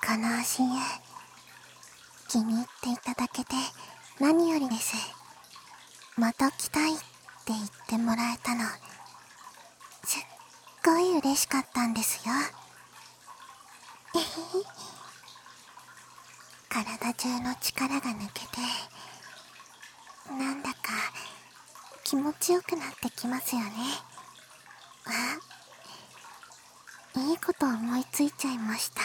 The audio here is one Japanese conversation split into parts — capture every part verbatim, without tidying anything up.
かの足湯、気に入っていただけて何よりです。また来たいって言ってもらえたの、すっごい嬉しかったんですよ。えへへ。体中の力が抜けて、なんだか気持ちよくなってきますよね。あ、いいこと思いついちゃいました。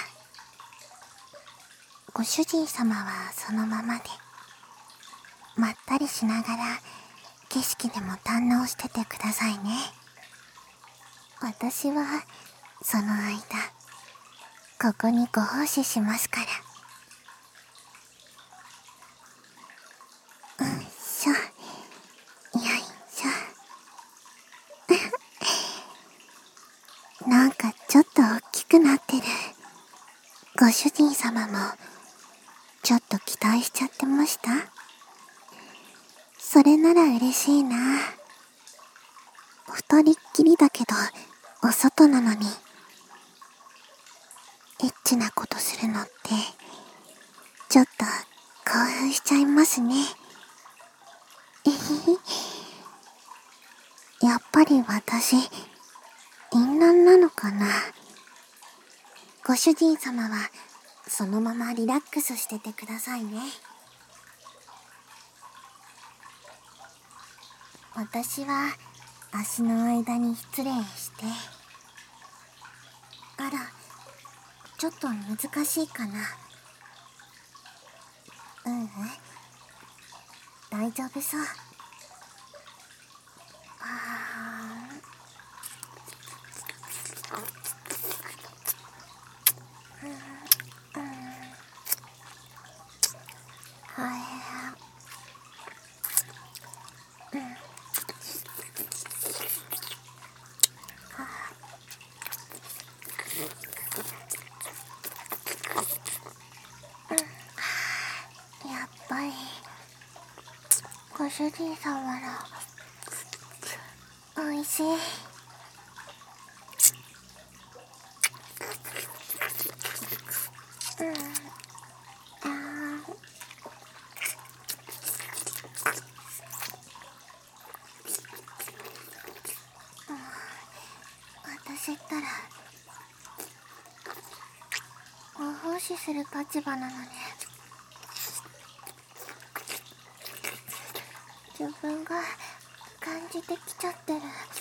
ご主人様はそのままで、まったりしながら景色でも堪能しててくださいね。私はその間ここにご奉仕しますから。うんしょ、よいしょ。なんかちょっと大きくなってる。ご主人様もちょっと期待しちゃってました？それなら嬉しいな。二人っきりだけどお外なのにエッチなことするのってちょっと興奮しちゃいますね。えへへ。やっぱり私淫乱なのかな。ご主人様はそのままリラックスしててくださいね。私は足の間に失礼して、あら、ちょっと難しいかな。ううん、大丈夫そう。あーうんうんはいうんやっぱりご主人様のおいしい。うんあー私ったらご奉仕する立場なのに自分が感じてきちゃってる。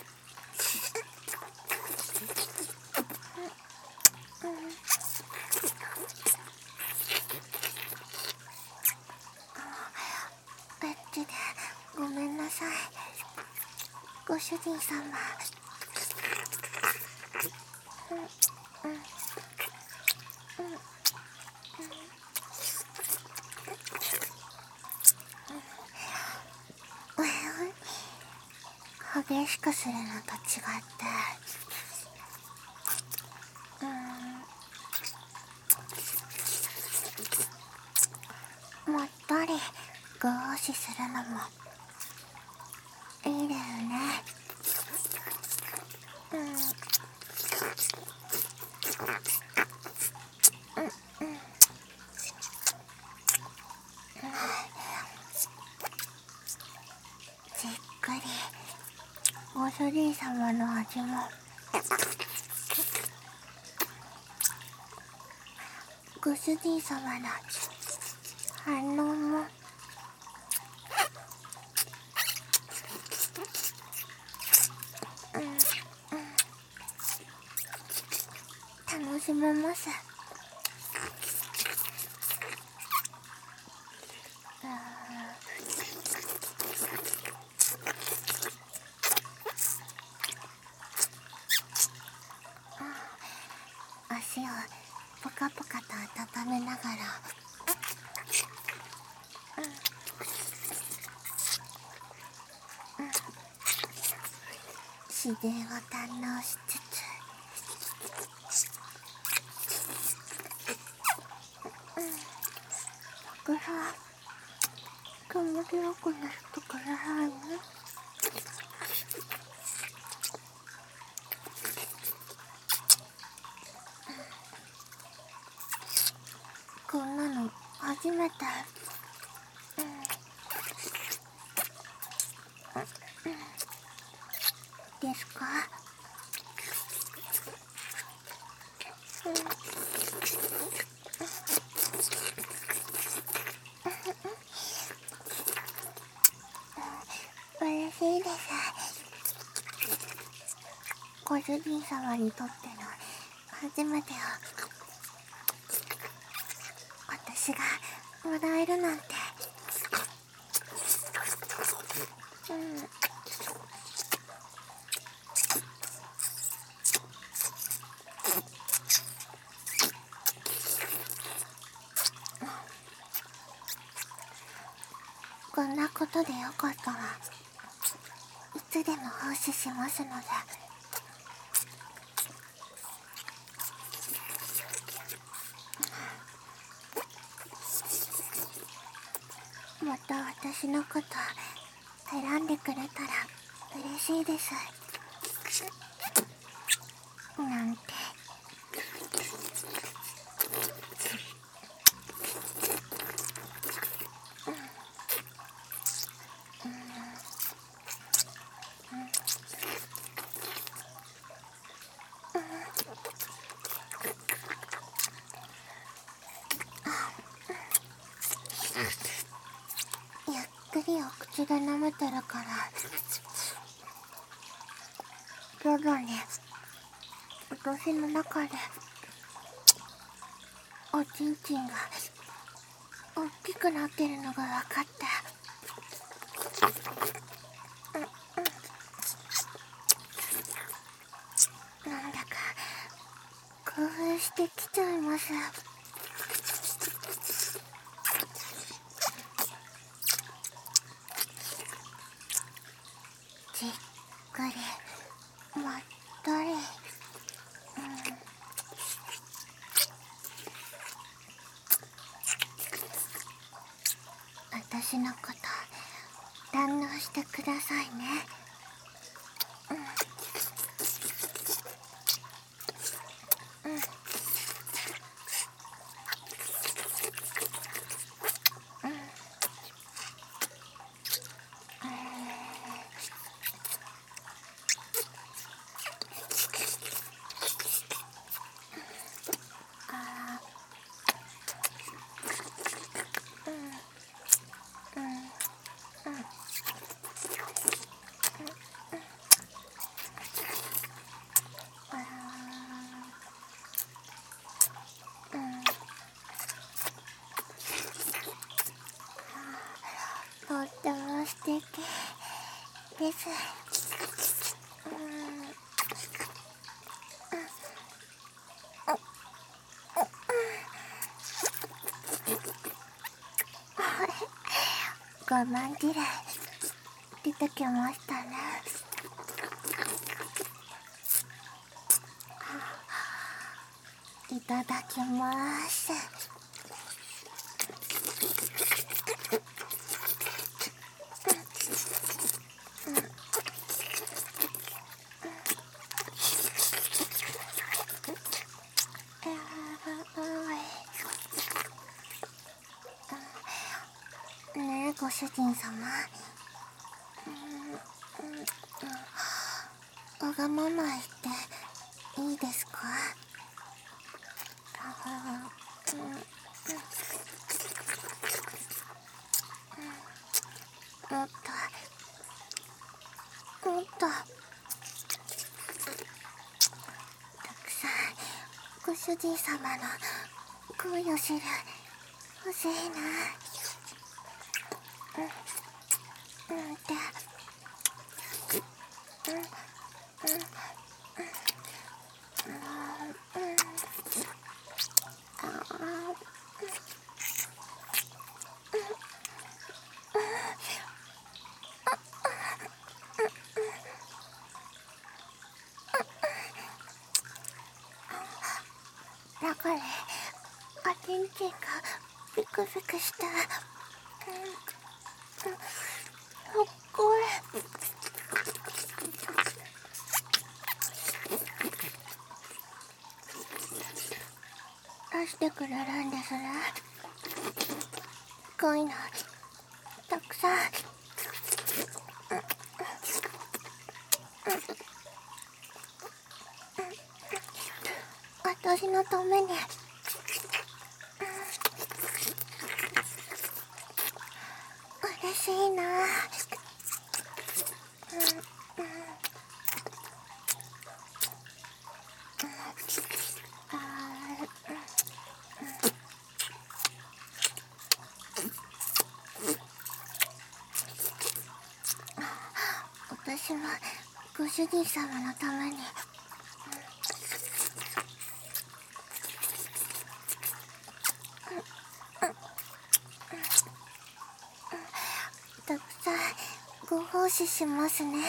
エッチでごめんなさい、ご主人様。うんうん激しくするのと違って、うん、もったりご奉仕するのもいいですね。うんうんうんじっくりご主人様の味もご主人様の反応も楽しめます。足をポカポカと温めながら、うんうん、自然を堪能しつつ、うん、僕は気持ちよくなってくださいね。 こんなの初めて。ですか？嬉しいです。ご主人様にとっての初めてを私がもらえるなんて。うん。こんなことでよかったらいつでも奉仕しますので。また私のこと選んでくれたら嬉しいです。なんて。ゆっくりお口で舐めてるから徐々に私の中でおちんちんが大きくなってるのが分かって、なんだか興奮してきちゃいます。じっくりまったり、うん、私のこと堪能してくださいね。うんうん。とっても素敵です。我慢嫌い出てきましたね。いただきます。ねえご主人様、わがまま言っていいですか？もっともっとたくさんご主人様の恋を知る欲しいな。うんうんってうんうんだからおちんちんがビクビクした。うんうん、すっごい。 出してくれるんですね。こういうのたくさん。私のために。嬉しいな。私もご主人様のために。たくさんご奉仕しますね。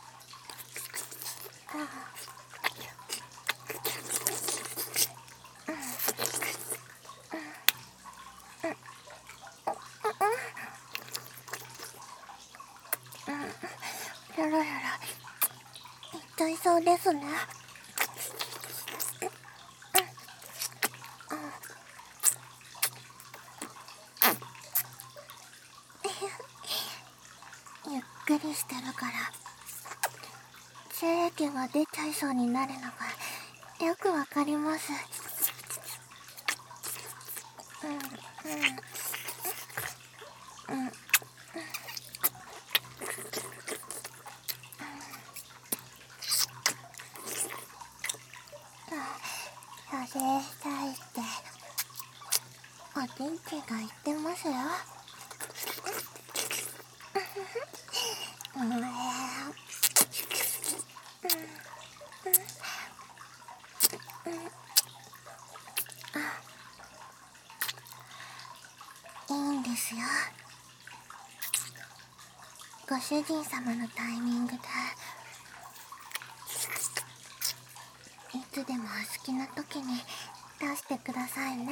やらやら痛いそうですね。ゆっくりしてるから精液が出ちゃいそうになるのがよくわかります。うんうんうん。射精したいっておちんちが言ってますよ。うん、いいんですよ。ご主人様のタイミングでいつでもお好きな時に出してくださいね。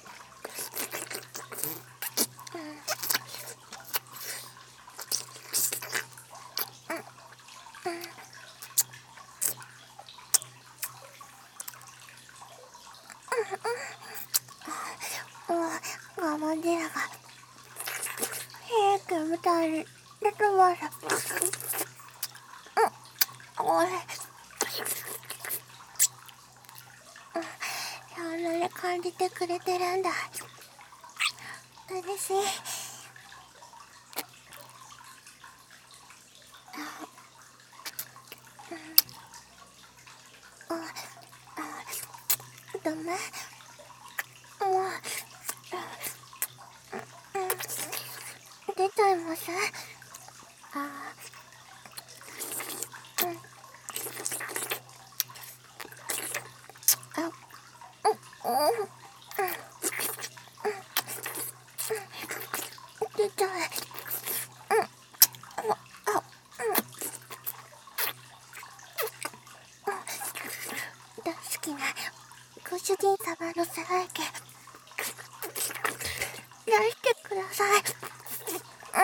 もう我慢汁が平家みたいに出てます。うん、おいしい。そんなに感じてくれてるんだ。嬉しい。ダメ。もう出ちゃいます。あー、うん、あ、うん、うん、出ちゃう。うん、あ、うん、大好きなご主人様の精液出してください。うん、うん、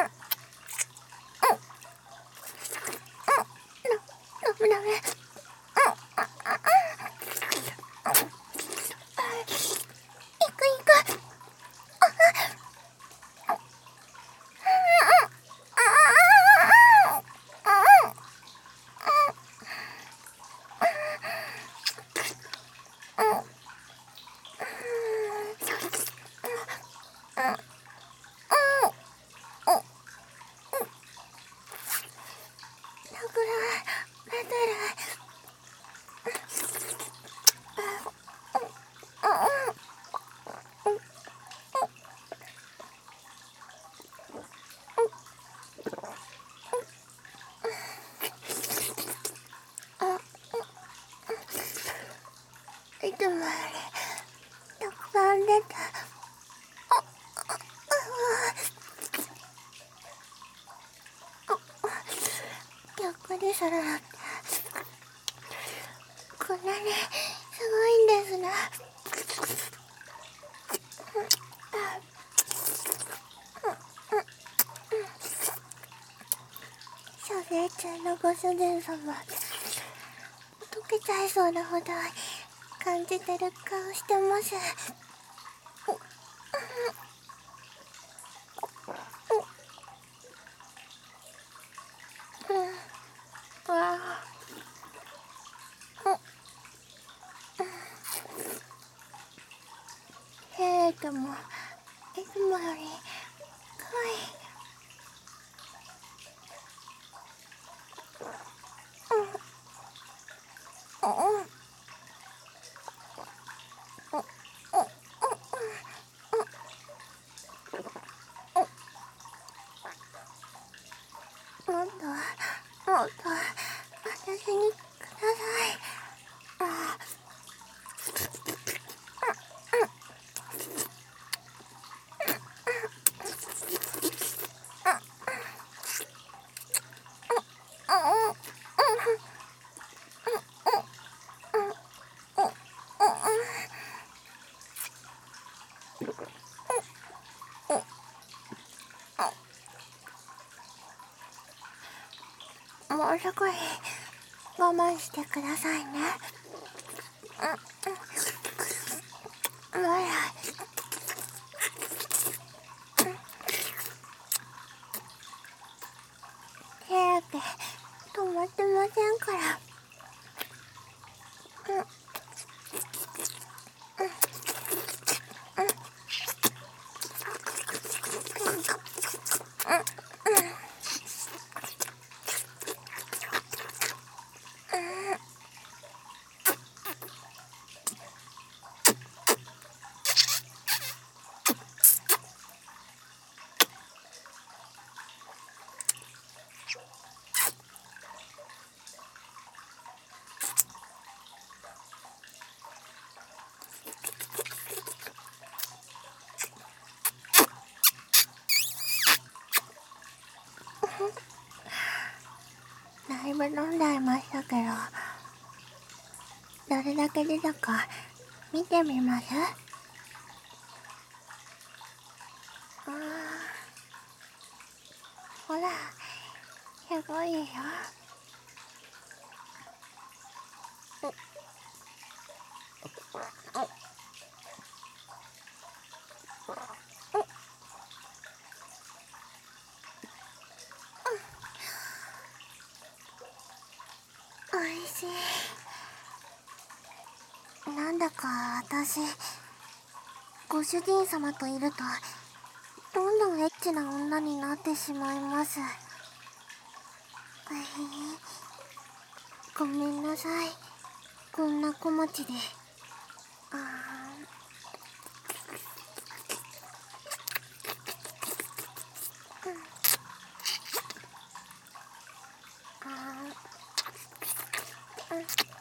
ダメダメ。いくいく。いつもよりたくさん出た。ゆっくりするのってこんなにすごいんですね。射精中のご主人様、溶けちゃいそうなほど感じてる顔してます。 レイ君もいつもより可愛い。うんうんうんもっともっと私にください。あもう少し我慢してくださいね。うんうん。ほら。手だけ止まってませんから。うん。だいぶ飲んじゃいましたけど、どれだけ出たか見てみます？あー、ほら、すごいでしょ。おいしい。なんだか私、ご主人様といるとどんどんエッチな女になってしまいます。えー、ごめんなさい、こんな小持ちで。あーあー、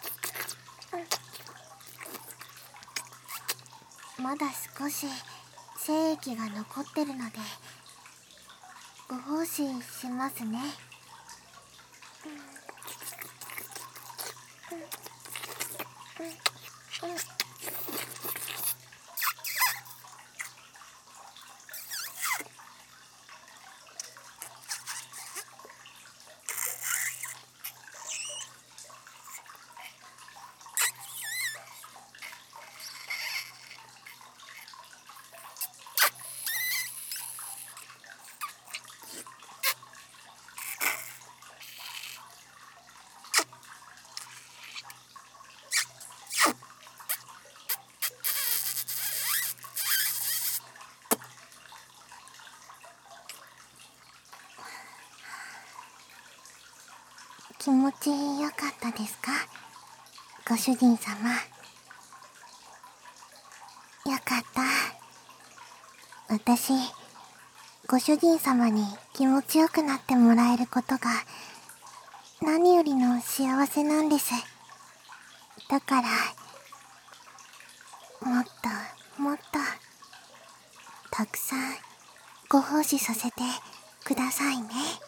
うん、まだ少し精液が残ってるのでご奉仕しますね。気持ちよかったですか、ご主人様。よかった。私、ご主人様に気持ちよくなってもらえることが何よりの幸せなんです。だからもっともっとたくさんご奉仕させてくださいね。